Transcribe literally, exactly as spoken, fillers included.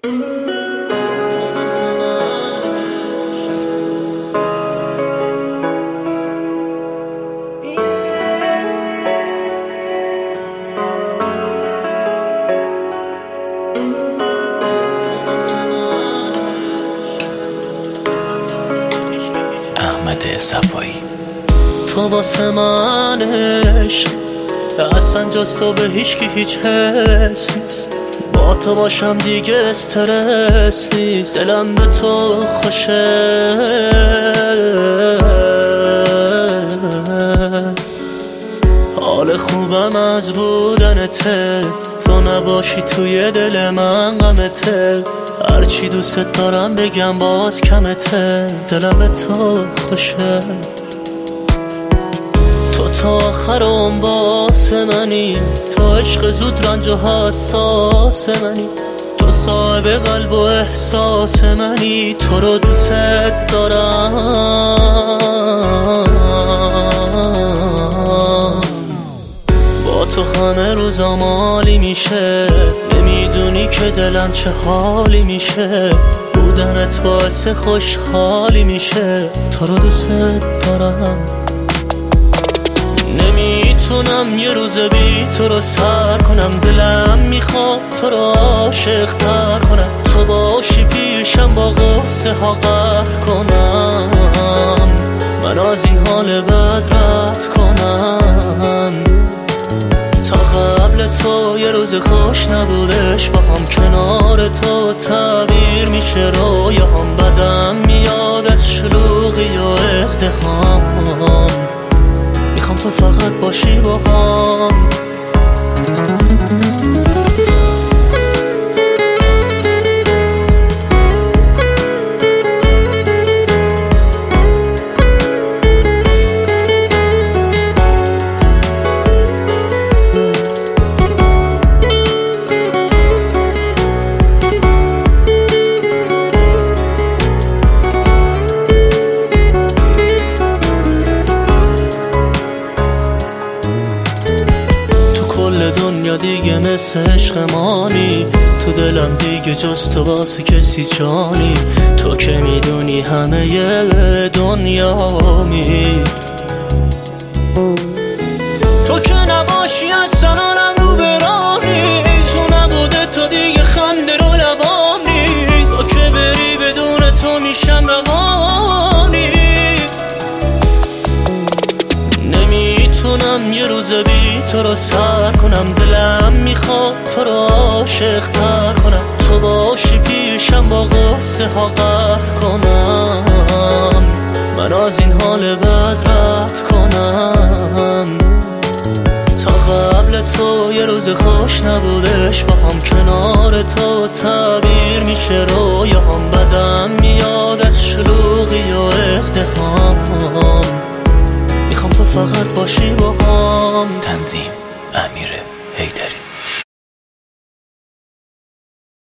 صفایی تو واسه من عشق اصلا جز تو به هیچ کی هیچ حس نیست. با تو باشم دیگه استرس نیست. دلم به تو خوشه حال خوبم از بودنته. تو نباشی توی دل من غمته. هرچی دوست دارم بگم باز کمته. دلم به تو خوشه. تو تا آخر اون واسه منی. تو عشق زود رنج و حساس منی. تو صاحب قلب و احساس منی. تو رو دوست دارم. با تو همه روزام عالی میشه. نمیدونی که دلم چه حالی میشه. بودنت باعث خوشحالی میشه. تو رو دوست دارم. نمیتونم یه روز بی تو رو سر کنم. دلم میخواد تو رو عاشق تر کنم. تو باشی پیشم با غصه ها قهر کنم. من از این حال بد رد کنم. تا قبل تو یه روز خوش نبودش با هم. کنار تو تعبیر میشه رویام. بدم میاد از شلوغی و ازدحام. میخوام تو فقط باشی با هم. دنیا دیگه مثل عشق مانی. تو دلم دیگه جز تو واسه کسی جانی. تو که میدونی همه دنیامی. تو که نباشی اصلا آرم رو برانی. تو نبوده تو دیگه خنده رو لبام نیست. تو که بری بدون تو میشم روانی. نمیتونم یه روز بی تو رو سر کنم. دلم میخواد تو رو عاشق تر کنم. تو باشی پیشم با غصه ها قهر کنم. من از این حال بد رد کنم. تا قبل تو یه روز خوش نبودش با هم. کنار تو تعبیر میشه رویام. بدم میاد از شلوغی و ازدحام. میخوام تو فقط باشی با هم. تنظیم: امیر